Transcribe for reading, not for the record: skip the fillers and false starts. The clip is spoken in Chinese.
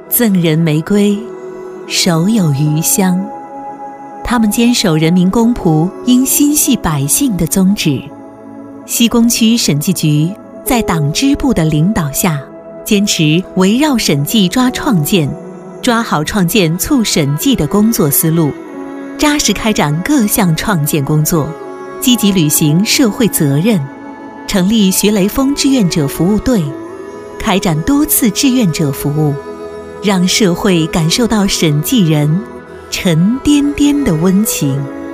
赠人玫瑰，手有余香。他们坚守人民公仆应心系百姓的宗旨。西工区审计局在党支部的领导下，坚持围绕审计抓创建，抓好创建促审计的工作思路，扎实开展各项创建工作，积极履行社会责任，成立学雷锋志愿者服务队，开展多次志愿者服务，让社会感受到审计人沉甸甸的温情。